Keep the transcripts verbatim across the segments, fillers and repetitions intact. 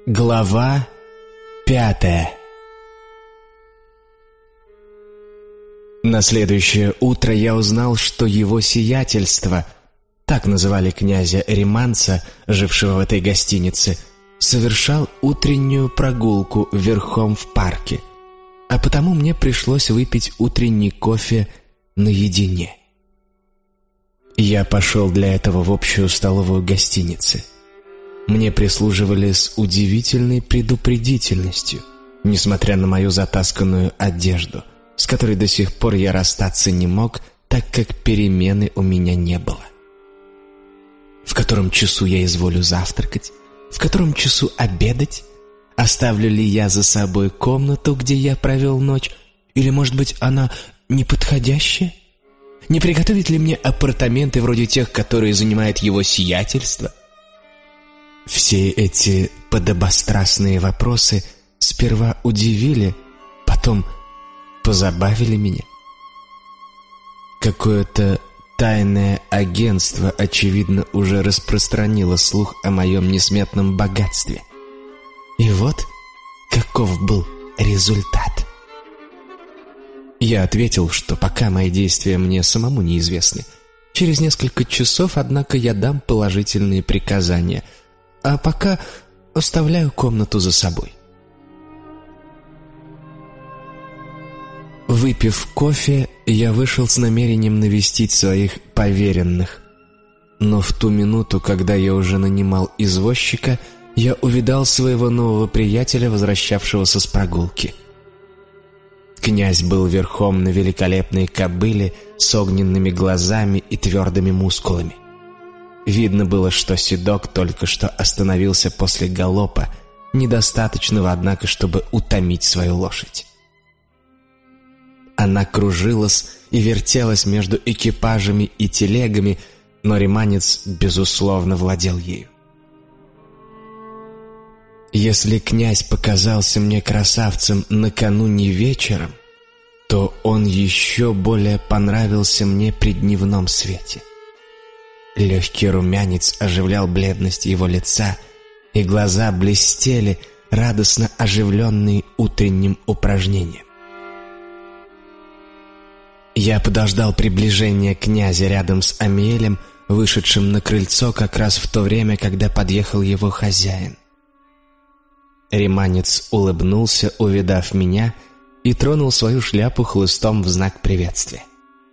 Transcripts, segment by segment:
Глава пятая. На следующее утро я узнал, что его сиятельство, так называли князя Риманца, жившего в этой гостинице, совершал утреннюю прогулку верхом в парке, а потому мне пришлось выпить утренний кофе наедине. Я пошел для этого в общую столовую гостиницы. Мне прислуживали с удивительной предупредительностью, несмотря на мою затасканную одежду, с которой до сих пор я расстаться не мог, так как перемены у меня не было. В котором часу я изволю завтракать? В котором часу обедать? Оставлю ли я за собой комнату, где я провел ночь? Или, может быть, она неподходящая? Не приготовить ли мне апартаменты вроде тех, которые занимает его сиятельство? Все эти подобострастные вопросы сперва удивили, потом позабавили меня. Какое-то тайное агентство, очевидно, уже распространило слух о моем несметном богатстве. И вот каков был результат. Я ответил, что пока мои действия мне самому неизвестны. Через несколько часов, однако, я дам положительные приказания, а пока оставляю комнату за собой. Выпив кофе, я вышел с намерением навестить своих поверенных. Но в ту минуту, когда я уже нанимал извозчика, я увидал своего нового приятеля, возвращавшегося с прогулки. Князь был верхом на великолепной кобыле с огненными глазами и твердыми мускулами. Видно было, что седок только что остановился после галопа, недостаточного, однако, чтобы утомить свою лошадь. Она кружилась и вертелась между экипажами и телегами, но риманец, безусловно, владел ею. Если князь показался мне красавцем накануне вечером, то он еще более понравился мне при дневном свете. Легкий румянец оживлял бледность его лица, и глаза блестели, радостно оживленные утренним упражнением. Я подождал приближения князя рядом с Амиэлем, вышедшим на крыльцо как раз в то время, когда подъехал его хозяин. Риманец улыбнулся, увидав меня, и тронул свою шляпу хлыстом в знак приветствия.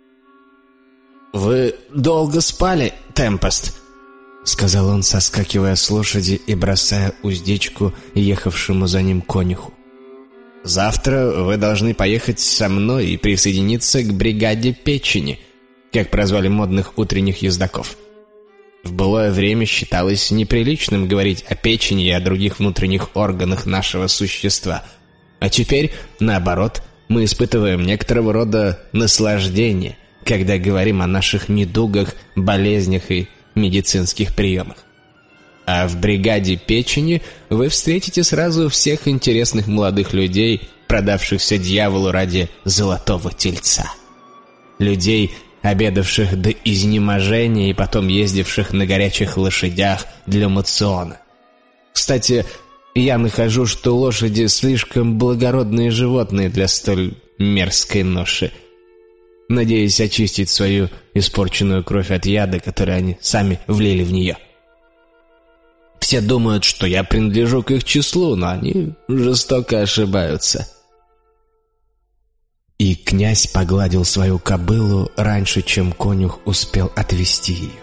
«Вы долго спали, Темпест?» — сказал он, соскакивая с лошади и бросая уздечку ехавшему за ним конюху. «Завтра вы должны поехать со мной и присоединиться к бригаде печени, как прозвали модных утренних ездаков. В былое время считалось неприличным говорить о печени и о других внутренних органах нашего существа, а теперь, наоборот, мы испытываем некоторого рода наслаждение, когда говорим о наших недугах, болезнях и медицинских приемах. А в бригаде печени вы встретите сразу всех интересных молодых людей, продавшихся дьяволу ради золотого тельца. Людей, обедавших до изнеможения и потом ездивших на горячих лошадях для мациона. Кстати, я нахожу, что лошади слишком благородные животные для столь мерзкой ноши. Надеюсь очистить свою испорченную кровь от яда, который они сами влили в нее. Все думают, что я принадлежу к их числу, но они жестоко ошибаются». И князь погладил свою кобылу раньше, чем конюх успел отвести ее.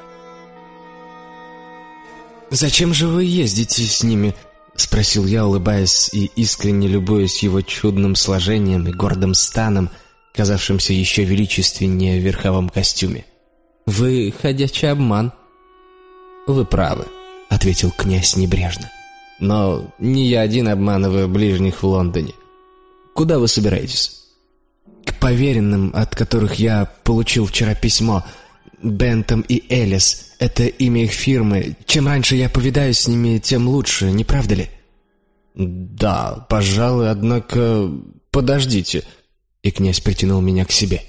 «Зачем же вы ездите с ними?» — спросил я, улыбаясь и искренне любуясь его чудным сложением и гордым станом, казавшимся еще величественнее в верховом костюме. «Вы ходячий обман». «Вы правы», — ответил князь небрежно. «Но не я один обманываю ближних в Лондоне. Куда вы собираетесь?» «К поверенным, от которых я получил вчера письмо. Бентам и Элис. Это имя их фирмы. Чем раньше я повидаюсь с ними, тем лучше, не правда ли?» «Да, пожалуй, однако... Подождите». И князь притянул меня к себе.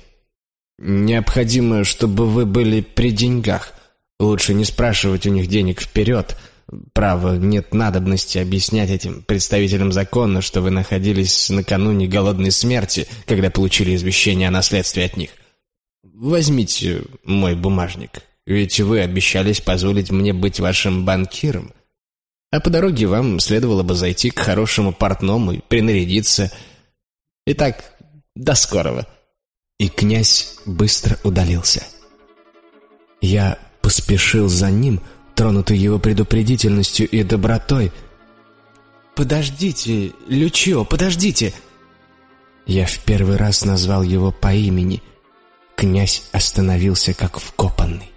«Необходимо, чтобы вы были при деньгах. Лучше не спрашивать у них денег вперед. Право, нет надобности объяснять этим представителям закона, что вы находились накануне голодной смерти, когда получили извещение о наследстве от них. Возьмите мой бумажник, ведь вы обещались позволить мне быть вашим банкиром. А по дороге вам следовало бы зайти к хорошему портному и принарядиться. Итак, до скорого». И князь быстро удалился. Я поспешил за ним, тронутый его предупредительностью и добротой. «Подождите, Лючио, подождите!» Я в первый раз назвал его по имени. Князь остановился как вкопанный.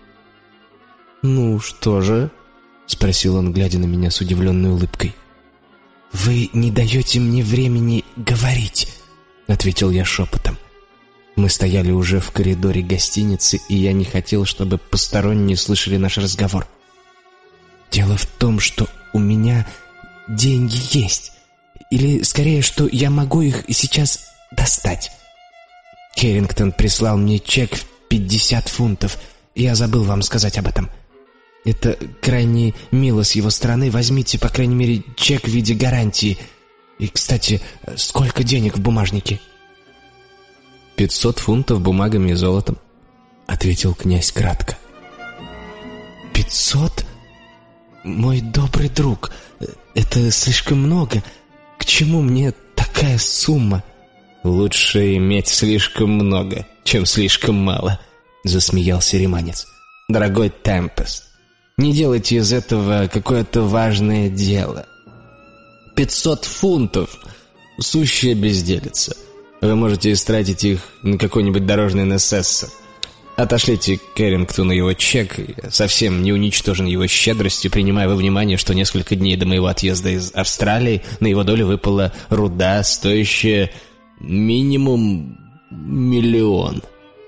«Ну что же?» — спросил он, глядя на меня с удивленной улыбкой. «Вы не даете мне времени говорить», — ответил я шепотом. Мы стояли уже в коридоре гостиницы, и я не хотел, чтобы посторонние слышали наш разговор. «Дело в том, что у меня деньги есть. Или, скорее, что я могу их сейчас достать. Керрингтон прислал мне чек в пятьдесят фунтов. Я забыл вам сказать об этом. Это крайне мило с его стороны. Возьмите, по крайней мере, чек в виде гарантии. И, кстати, сколько денег в бумажнике?» «Пятьсот фунтов бумагами и золотом», — ответил князь кратко. «Пятьсот? Мой добрый друг, это слишком много. К чему мне такая сумма?» «Лучше иметь слишком много, чем слишком мало», — засмеялся риманец. «Дорогой Темпест, не делайте из этого какое-то важное дело. Пятьсот фунтов — сущая безделица. Вы можете истратить их на какой-нибудь дорожный несессор. Отошлите Керрингтону его чек, и совсем не уничтожен его щедростью, принимая во внимание, что несколько дней до моего отъезда из Австралии на его долю выпала руда, стоящая минимум миллион».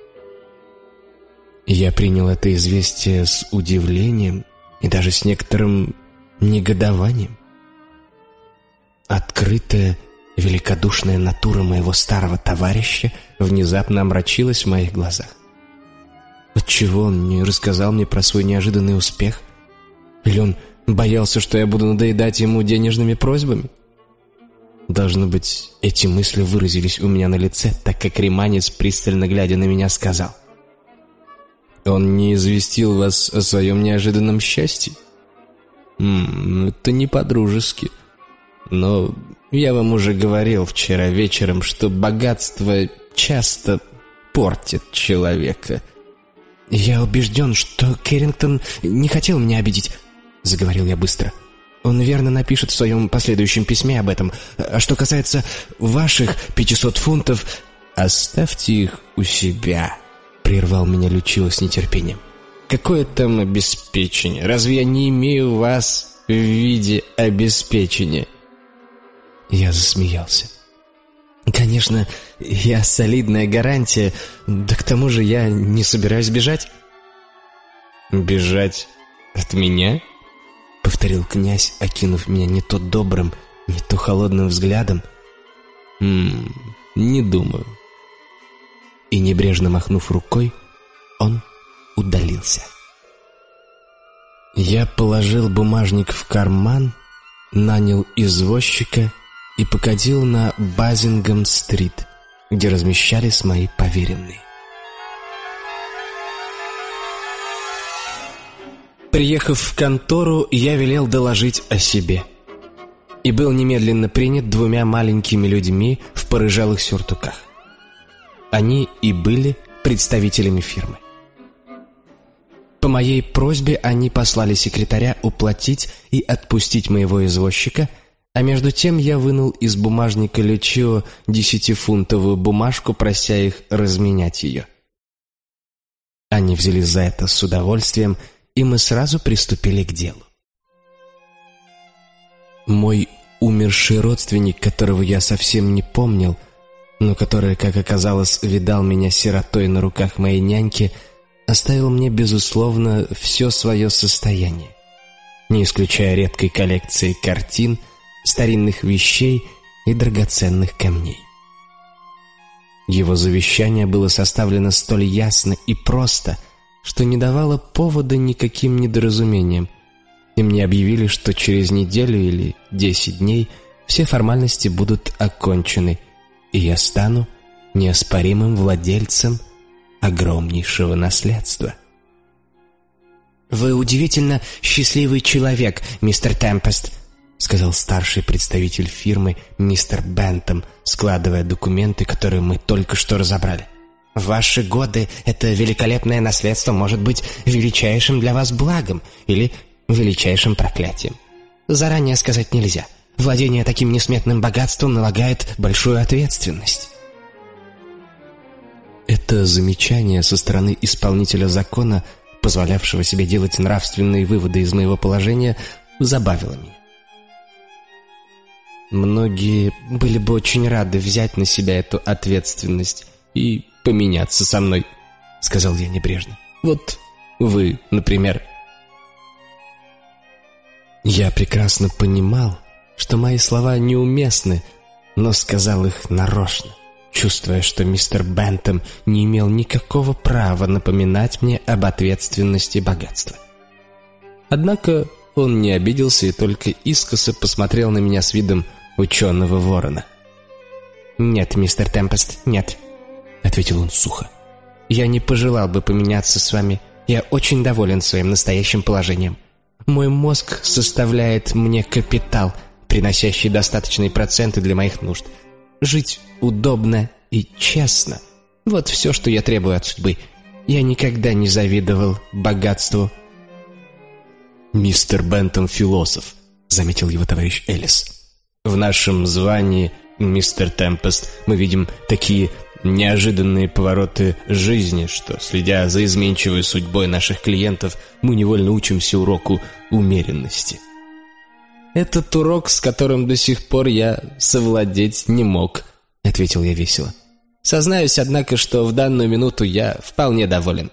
Я принял это известие с удивлением и даже с некоторым негодованием. Открытая, великодушная натура моего старого товарища внезапно омрачилась в моих глазах. Отчего он не рассказал мне про свой неожиданный успех? Или он боялся, что я буду надоедать ему денежными просьбами? Должно быть, эти мысли выразились у меня на лице, так как риманец, пристально глядя на меня, сказал: «Он не известил вас о своем неожиданном счастье? М-м, это не по-дружески. Но я вам уже говорил вчера вечером, что богатство часто портит человека». «Я убежден, что Керрингтон не хотел меня обидеть», — заговорил я быстро. «Он верно напишет в своем последующем письме об этом. А что касается ваших пятисот фунтов...» «Оставьте их у себя», — прервал меня Лючио с нетерпением. «Какое там обеспечение? Разве я не имею вас в виде обеспечения?» Я засмеялся. «Конечно, я солидная гарантия, да к тому же я не собираюсь бежать». «Бежать от меня?» — повторил князь, окинув меня не то добрым, не то холодным взглядом. «М-м, не думаю». И, небрежно махнув рукой, он удалился. Я положил бумажник в карман, нанял извозчика и покатил на Базингем-стрит, где размещались мои поверенные. Приехав в контору, я велел доложить о себе и был немедленно принят двумя маленькими людьми в порыжалых сюртуках. Они и были представителями фирмы. По моей просьбе они послали секретаря уплатить и отпустить моего извозчика, а между тем я вынул из бумажника Лючио десятифунтовую бумажку, прося их разменять ее. Они взялись за это с удовольствием, и мы сразу приступили к делу. Мой умерший родственник, которого я совсем не помнил, но который, как оказалось, видал меня сиротой на руках моей няньки, оставил мне, безусловно, все свое состояние, не исключая редкой коллекции картин, старинных вещей и драгоценных камней. Его завещание было составлено столь ясно и просто, что не давало повода никаким недоразумениям, и мне объявили, что через неделю или десять дней все формальности будут окончены, и я стану неоспоримым владельцем огромнейшего наследства. «Вы удивительно счастливый человек, мистер Темпест», — сказал старший представитель фирмы мистер Бентам, складывая документы, которые мы только что разобрали. «В ваши годы это великолепное наследство может быть величайшим для вас благом или величайшим проклятием. Заранее сказать нельзя. Владение таким несметным богатством налагает большую ответственность». Это замечание со стороны исполнителя закона, позволявшего себе делать нравственные выводы из моего положения, забавило меня. «Многие были бы очень рады взять на себя эту ответственность и поменяться со мной», — сказал я небрежно. «Вот вы, например». Я прекрасно понимал, что мои слова неуместны, но сказал их нарочно, чувствуя, что мистер Бентам не имел никакого права напоминать мне об ответственности богатства. Однако он не обиделся и только искоса посмотрел на меня с видом ученого ворона. «Нет, мистер Темпест, нет», — ответил он сухо. «Я не пожелал бы поменяться с вами. Я очень доволен своим настоящим положением. Мой мозг составляет мне капитал, приносящий достаточные проценты для моих нужд. Жить удобно и честно — вот все, что я требую от судьбы. Я никогда не завидовал богатству». «Мистер Бентам философ», — заметил его товарищ Эллис. «В нашем звании, мистер Темпест, мы видим такие неожиданные повороты жизни, что, следя за изменчивой судьбой наших клиентов, мы невольно учимся уроку умеренности». «Этот урок, с которым до сих пор я совладеть не мог», — ответил я весело. «Сознаюсь, однако, что в данную минуту я вполне доволен».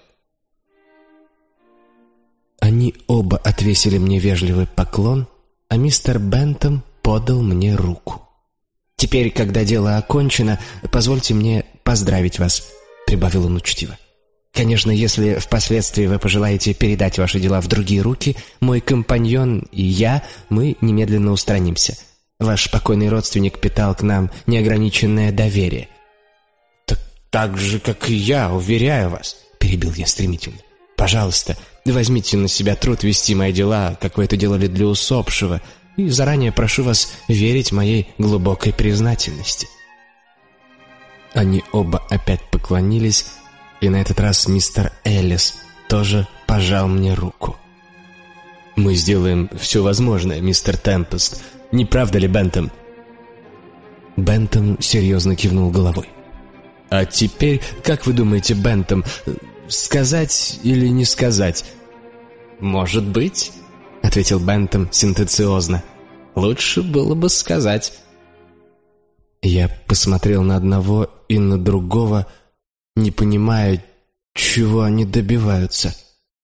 Они оба отвесили мне вежливый поклон, а мистер Бентам подал мне руку. «Теперь, когда дело окончено, позвольте мне поздравить вас», — прибавил он учтиво. «Конечно, если впоследствии вы пожелаете передать ваши дела в другие руки, мой компаньон и я, мы немедленно устранимся. Ваш покойный родственник питал к нам неограниченное доверие». «Так, так же, как и я, уверяю вас», — перебил я стремительно. «Пожалуйста, возьмите на себя труд вести мои дела, как вы это делали для усопшего, и заранее прошу вас верить моей глубокой признательности». Они оба опять поклонились, и на этот раз мистер Эллис тоже пожал мне руку. «Мы сделаем все возможное, мистер Темпест. Не правда ли, Бентам?» Бентам серьезно кивнул головой. «А теперь, как вы думаете, Бентам, сказать или не сказать?» «Может быть», — ответил Бентам сентенциозно. «Лучше было бы сказать». Я посмотрел на одного и на другого, не понимая, чего они добиваются.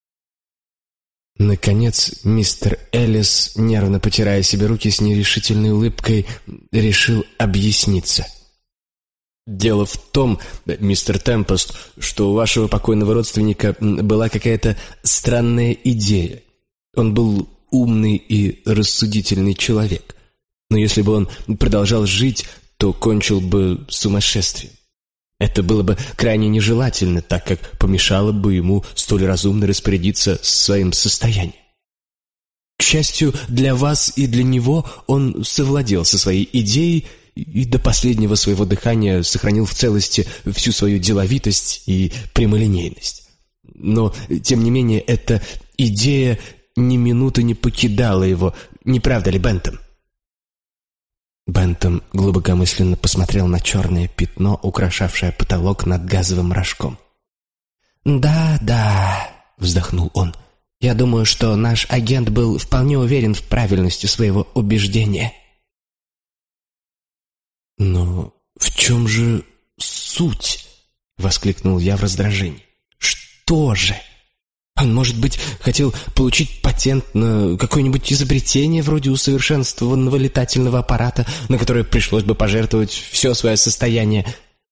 Наконец, мистер Эллис, нервно потирая себе руки с нерешительной улыбкой, решил объясниться. «Дело в том, мистер Темпест, что у вашего покойного родственника была какая-то странная идея. Он был умный и рассудительный человек, но если бы он продолжал жить, то кончил бы сумасшествием. Это было бы крайне нежелательно, так как помешало бы ему столь разумно распорядиться своим состоянием. К счастью для вас и для него, он совладел со своей идеей и до последнего своего дыхания сохранил в целости всю свою деловитость и прямолинейность. Но, тем не менее, эта идея ни минуты не покидала его, не правда ли, Бентам?» Бентам глубокомысленно посмотрел на черное пятно, украшавшее потолок над газовым рожком. «Да, да», — вздохнул он, — «я думаю, что наш агент был вполне уверен в правильности своего убеждения». «Но в чем же суть?» — воскликнул я в раздражении. «Что же? Он, может быть, хотел получить патент на какое-нибудь изобретение вроде усовершенствованного летательного аппарата, на которое пришлось бы пожертвовать все свое состояние?»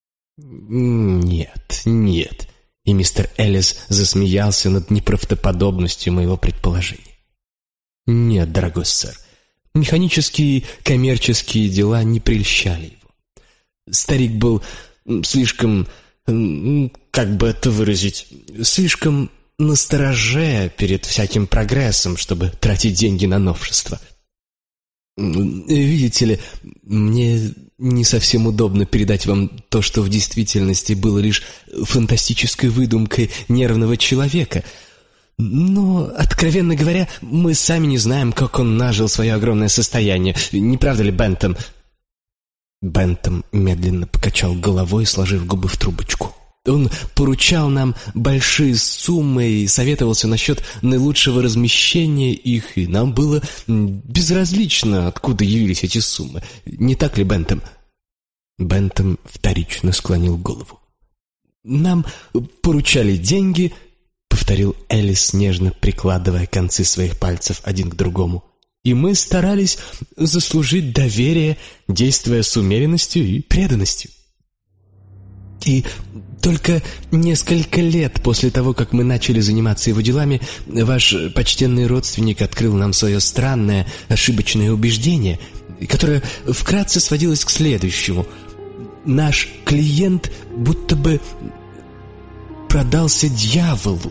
«Нет, нет». И мистер Эллис засмеялся над неправдоподобностью моего предположения. Нет, дорогой сэр, механические коммерческие дела не прельщали его. Старик был слишком, как бы это выразить, слишком настороже перед всяким прогрессом, чтобы тратить деньги на новшества. Видите ли, мне не совсем удобно передать вам то, что в действительности было лишь фантастической выдумкой нервного человека. Но, откровенно говоря, мы сами не знаем, как он нажил свое огромное состояние. Не правда ли, Бентам?» Бентам медленно покачал головой, сложив губы в трубочку. Он поручал нам большие суммы и советовался насчет наилучшего размещения их, и нам было безразлично, откуда явились эти суммы. Не так ли, Бентам?» Бентам вторично склонил голову. «Нам поручали деньги», — повторил Элис, нежно прикладывая концы своих пальцев один к другому, «и мы старались заслужить доверие, действуя с умеренностью и преданностью. И только несколько лет после того, как мы начали заниматься его делами, ваш почтенный родственник открыл нам свое странное, ошибочное убеждение, которое вкратце сводилось к следующему. Наш клиент будто бы продался дьяволу.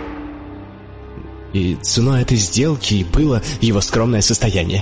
И ценой этой сделки было его скромное состояние».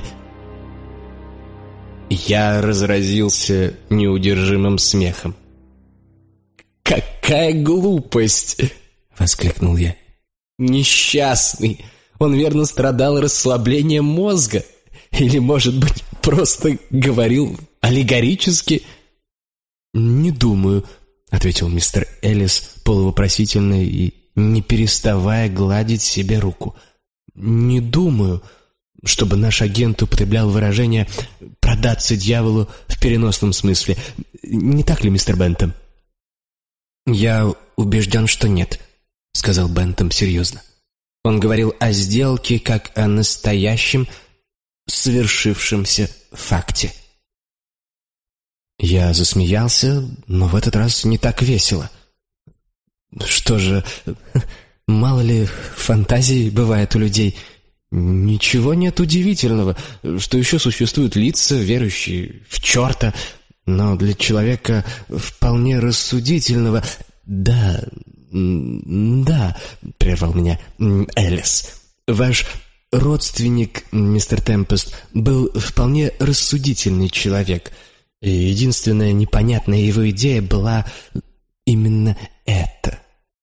Я разразился неудержимым смехом. «Какая глупость!» — воскликнул я. «Несчастный! Он, верно, страдал расслаблением мозга. Или, может быть, просто говорил аллегорически?» «Не думаю», — ответил мистер Элис полувопросительно и не переставая гладить себе руку. «Не думаю, чтобы наш агент употреблял выражение «продаться дьяволу» в переносном смысле. Не так ли, мистер Бентам?» «Я убежден, что нет», — сказал Бентам серьезно. Он говорил о сделке как о настоящем, совершившемся факте. Я засмеялся, но в этот раз не так весело. Что же, мало ли фантазий бывает у людей. Ничего нет удивительного, что еще существуют лица, верующие в черта, но для человека вполне рассудительного... «Да, да», — прервал меня Элис, «ваш родственник, мистер Темпест, был вполне рассудительный человек, и единственная непонятная его идея была именно эта.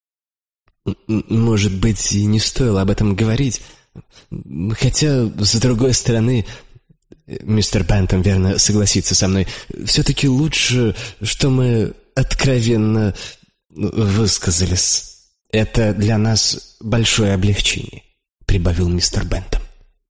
Может быть, и не стоило об этом говорить, хотя, с другой стороны, мистер Бентам, верно, согласится со мной, все-таки лучше, что мы откровенно высказались. Это для нас большое облегчение», — прибавил мистер Бентам.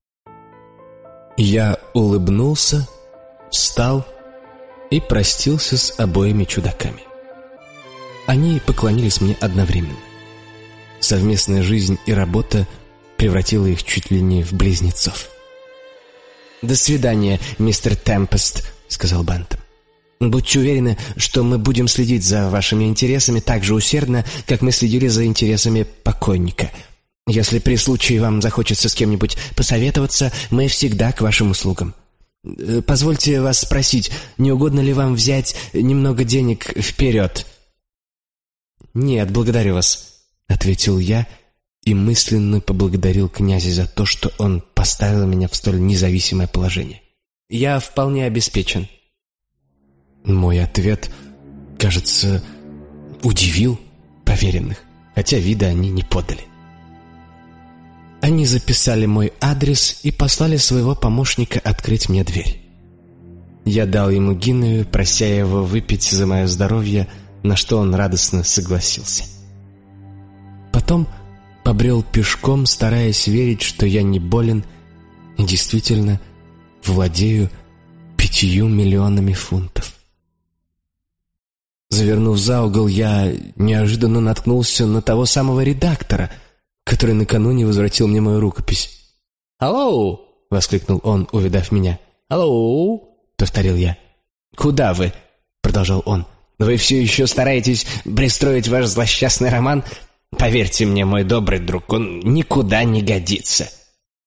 Я улыбнулся, встал и простился с обоими чудаками. Они поклонились мне одновременно. Совместная жизнь и работа превратила их чуть ли не в близнецов. «До свидания, мистер Темпест», — сказал Бентам. «Будьте уверены, что мы будем следить за вашими интересами так же усердно, как мы следили за интересами покойника. Если при случае вам захочется с кем-нибудь посоветоваться, мы всегда к вашим услугам. Позвольте вас спросить, не угодно ли вам взять немного денег вперед?» «Нет, благодарю вас», — ответил я и мысленно поблагодарил князя за то, что он поставил меня в столь независимое положение. «Я вполне обеспечен». Мой ответ, кажется, удивил поверенных, хотя вида они не подали. Они записали мой адрес и послали своего помощника открыть мне дверь. Я дал ему гинею, прося его выпить за мое здоровье, на что он радостно согласился. Потом побрел пешком, стараясь верить, что я не болен и действительно владею пятью миллионами фунтов. Завернув за угол, я неожиданно наткнулся на того самого редактора, который накануне возвратил мне мою рукопись. «Алло!» — воскликнул он, увидав меня. «Алло!» — повторил я. «Куда вы?» — продолжал он. «Вы все еще стараетесь пристроить ваш злосчастный роман? Поверьте мне, мой добрый друг, он никуда не годится».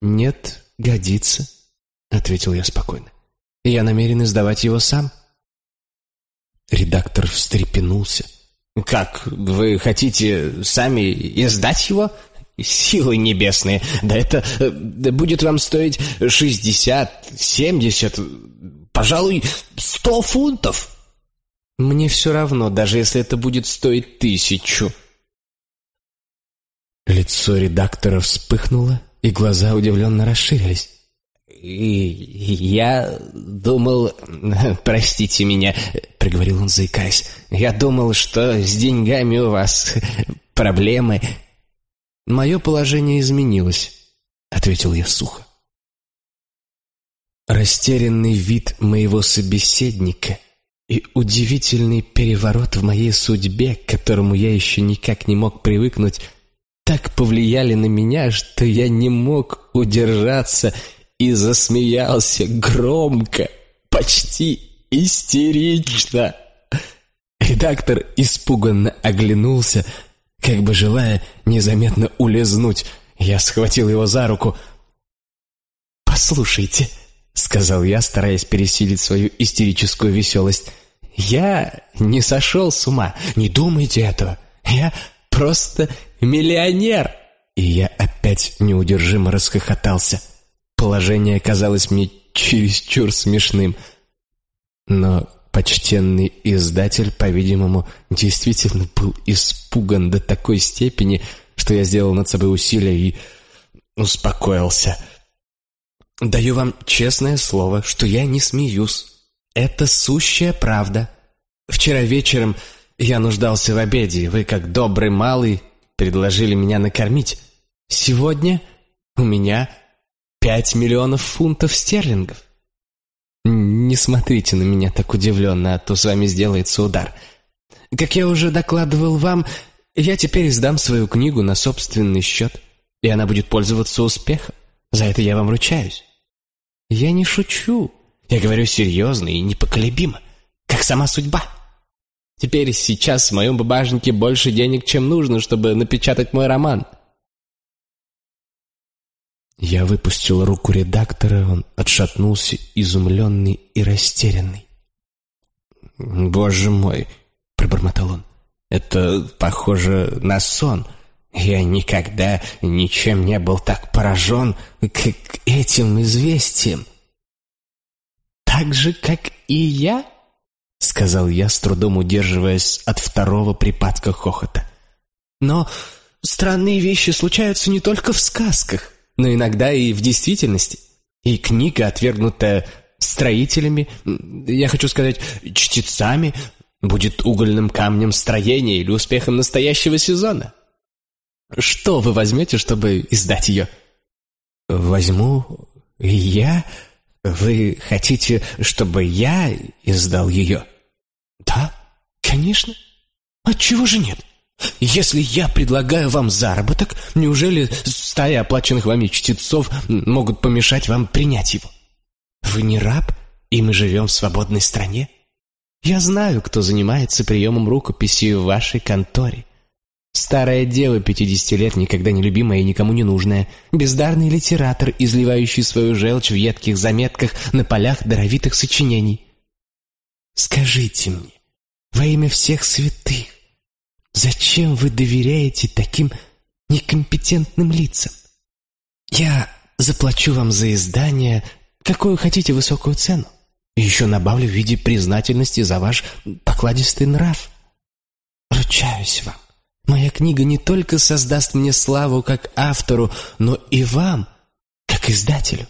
«Нет, годится», — ответил я спокойно. «Я намерен издавать его сам». Редактор встрепенулся. «Как, вы хотите сами издать его? Силы небесные! Да это да будет вам стоить шестьдесят, семьдесят, пожалуй, сто фунтов!» «Мне все равно, даже если это будет стоить тысячу». Лицо редактора вспыхнуло, и глаза удивленно расширились. И «Я думал... Простите меня», — проговорил он, заикаясь. «Я думал, что с деньгами у вас проблемы». «Мое положение изменилось», — ответил я сухо. Растерянный вид моего собеседника и удивительный переворот в моей судьбе, к которому я еще никак не мог привыкнуть, так повлияли на меня, что я не мог удержаться и засмеялся громко, почти истерично. Редактор испуганно оглянулся, как бы желая незаметно улизнуть. Я схватил его за руку. «Послушайте», — сказал я, стараясь пересилить свою истерическую веселость, «я не сошел с ума, не думайте этого. Я просто миллионер». И я опять неудержимо расхохотался. Положение казалось мне чересчур смешным. Но почтенный издатель, по-видимому, действительно был испуган до такой степени, что я сделал над собой усилие и успокоился. «Даю вам честное слово, что я не смеюсь. Это сущая правда. Вчера вечером я нуждался в обеде, и вы, как добрый малый, предложили меня накормить. Сегодня у меня пять миллионов фунтов стерлингов. Не смотрите на меня так удивленно, а то с вами сделается удар. Как я уже докладывал вам, я теперь издам свою книгу на собственный счет, и она будет пользоваться успехом. За это я вам ручаюсь. Я не шучу, я говорю серьезно и непоколебимо, как сама судьба. Теперь сейчас в моем бумажнике больше денег, чем нужно, чтобы напечатать мой роман». Я выпустил руку редактора, он отшатнулся, изумленный и растерянный. «Боже мой!» — пробормотал он. «Это похоже на сон. Я никогда ничем не был так поражен, как этим известием». «Так же, как и я?» — сказал я, с трудом удерживаясь от второго припадка хохота. «Но странные вещи случаются не только в сказках, но иногда и в действительности. И книга, отвергнутая строителями, я хочу сказать, чтецами, будет угольным камнем строения или успехом настоящего сезона. Что вы возьмете, чтобы издать ее?» «Возьму я? Вы хотите, чтобы я издал ее?» «Да, конечно. Отчего же нет? Если я предлагаю вам заработок, неужели стая оплаченных вами чтецов могут помешать вам принять его? Вы не раб, и мы живем в свободной стране. Я знаю, кто занимается приемом рукописи в вашей конторе. Старая дева пятидесяти лет, никогда не любимая и никому не нужная, бездарный литератор, изливающий свою желчь в едких заметках на полях даровитых сочинений. Скажите мне, во имя всех святых, зачем вы доверяете таким некомпетентным лицам? Я заплачу вам за издание какую хотите высокую цену, и еще добавлю в виде признательности за ваш покладистый нрав. Ручаюсь вам, моя книга не только создаст мне славу как автору, но и вам, как издателю.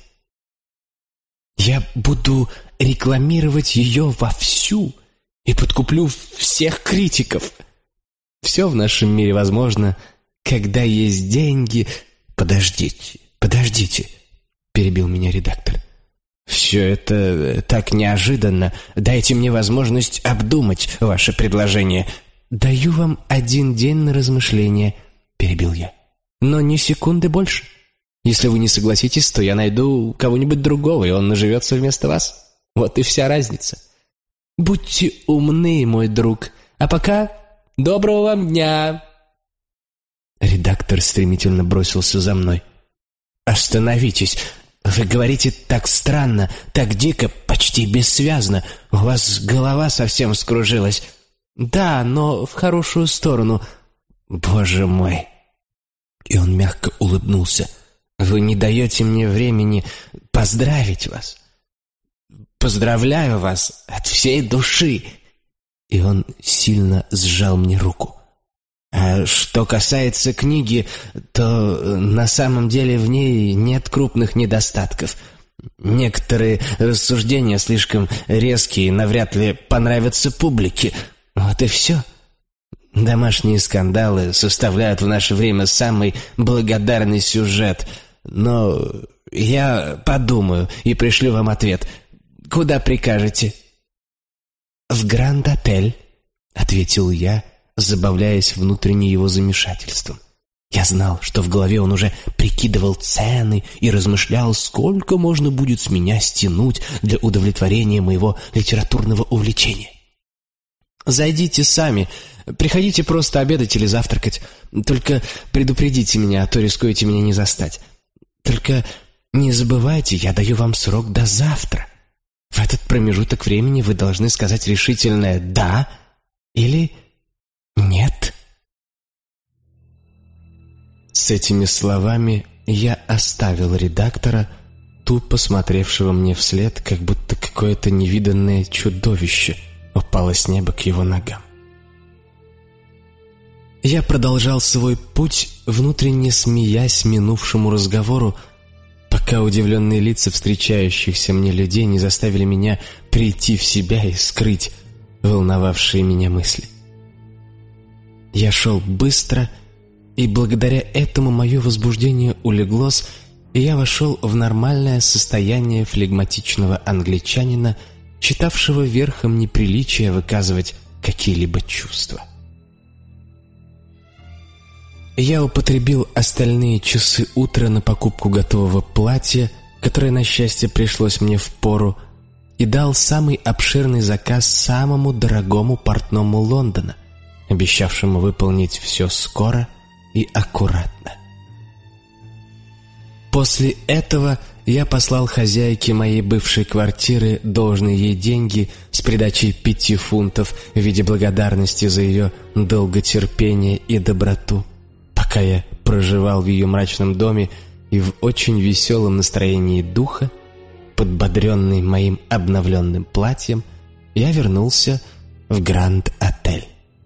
Я буду рекламировать ее вовсю и подкуплю всех критиков. Все в нашем мире возможно, когда есть деньги. Подождите, подождите, перебил меня редактор. Все это так неожиданно. Дайте мне возможность обдумать ваше предложение. Даю вам один день на размышление, перебил я. Но ни секунды больше. Если вы не согласитесь, то я найду кого-нибудь другого, и он наживется вместо вас. Вот и вся разница. Будьте умны, мой друг. А пока доброго вам дня. Редактор стремительно бросился за мной. Остановитесь. Вы говорите так странно, так дико, почти бессвязно. У вас голова совсем скружилась. Да, но в хорошую сторону. Боже мой. И он мягко улыбнулся. Вы не даете мне времени поздравить вас. Поздравляю вас от всей души. И он сильно сжал мне руку. А что касается книги, то на самом деле в ней нет крупных недостатков. Некоторые рассуждения слишком резкие и навряд ли понравятся публике. Вот и все. Домашние скандалы составляют в наше время самый благодарный сюжет. Но я подумаю и пришлю вам ответ. Куда прикажете? «В Гранд-отель», — ответил я, забавляясь внутренне его замешательством. Я знал, что в голове он уже прикидывал цены и размышлял, сколько можно будет с меня стянуть для удовлетворения моего литературного увлечения. «Зайдите сами, приходите просто обедать или завтракать. Только предупредите меня, а то рискуете меня не застать. Только не забывайте, я даю вам срок до завтра. В этот промежуток времени вы должны сказать решительное «да» или «нет». С этими словами я оставил редактора, тупо смотревшего мне вслед, как будто какое-то невиданное чудовище упало с неба к его ногам. Я продолжал свой путь, внутренне смеясь минувшему разговору, пока удивленные лица встречающихся мне людей не заставили меня прийти в себя и скрыть волновавшие меня мысли. Я шел быстро, и благодаря этому мое возбуждение улеглось, и я вошел в нормальное состояние флегматичного англичанина, считавшего верхом неприличия выказывать какие-либо чувства. Я употребил остальные часы утра на покупку готового платья, которое, на счастье, пришлось мне впору, и дал самый обширный заказ самому дорогому портному Лондона, обещавшему выполнить все скоро и аккуратно. После этого я послал хозяйке моей бывшей квартиры должные ей деньги с придачей пяти фунтов в виде благодарности за ее долготерпение и доброту, пока я проживал в ее мрачном доме и в очень веселом настроении духа, подбодренный моим обновленным платьем, я вернулся в Гранд-отель.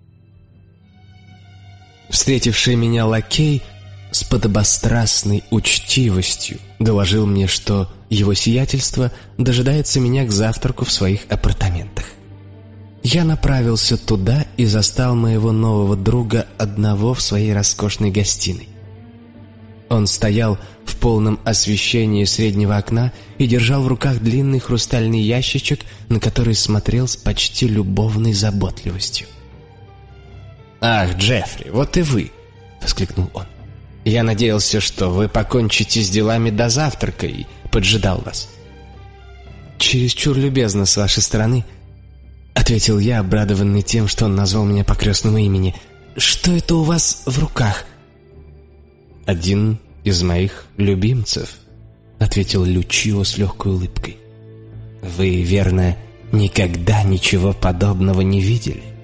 Встретивший меня лакей с подобострастной учтивостью доложил мне, что его сиятельство дожидается меня к завтраку в своих апартаментах. Я направился туда и застал моего нового друга одного в своей роскошной гостиной. Он стоял в полном освещении среднего окна и держал в руках длинный хрустальный ящичек, на который смотрел с почти любовной заботливостью. «Ах, Джеффри, вот и вы!» — воскликнул он. «Я надеялся, что вы покончите с делами до завтрака и поджидал вас». «Чересчур любезно с вашей стороны», — ответил я, обрадованный тем, что он назвал меня по крестному имени. «Что это у вас в руках?» «Один из моих любимцев», — ответил Лючио с легкой улыбкой. «Вы, верно, никогда ничего подобного не видели?»